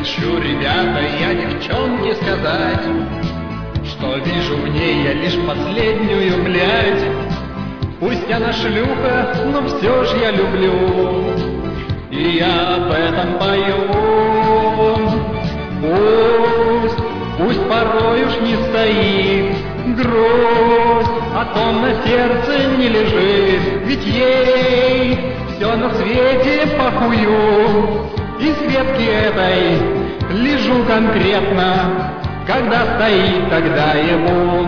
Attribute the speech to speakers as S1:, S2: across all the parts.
S1: хочу, ребята, я девчонке сказать, что вижу в ней я лишь последнюю блядь. Пусть она шлюха, но все ж я люблю, и я об этом пою. Пусть порой уж не стоит грусть, о том на сердце не лежит, ведь ей все на свете похую. И с ветки этой лежу конкретно, когда стоит, тогда ему.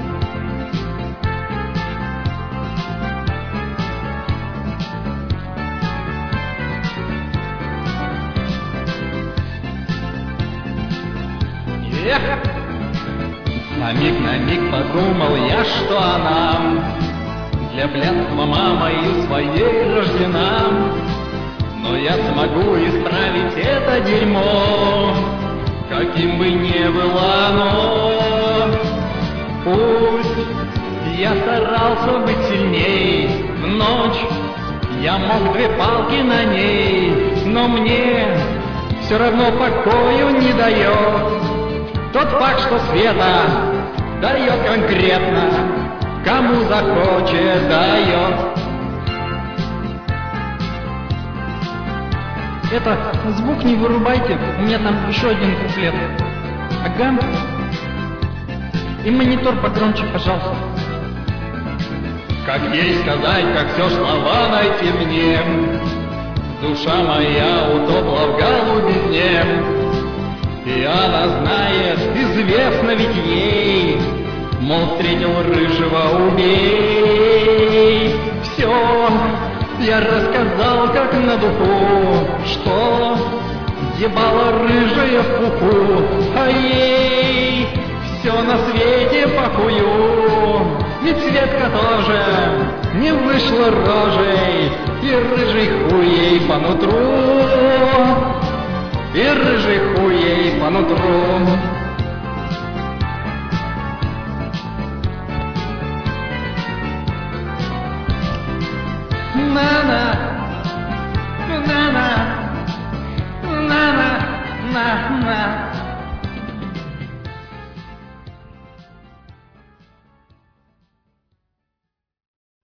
S1: На миг подумал я, что она для блядства мамою своей рождена. Но я смогу исправить это дерьмо, каким бы ни было оно. Пусть я старался быть сильней, в ночь я мог 2 палки на ней, но мне все равно покою не дает тот факт, что Света дает конкретно, кому захочет, дает.
S2: Это, звук не вырубайте, у меня там еще один куплет. Ага. И монитор погромче, пожалуйста.
S1: Как ей сказать, как все слова найти мне? Душа моя утопла в голубизне, и она знает, известно ведь ей, мол, встретил рыжего, убей. Все я рассказал как на духу, что ебала рыжая в пуху, а ей все на свете похую. Ведь Светка тоже не вышла рожей, и рыжий хуй ей по нутру, и рыжий хуй ей по нутру.
S2: На-на, на-на, на-на, на-на.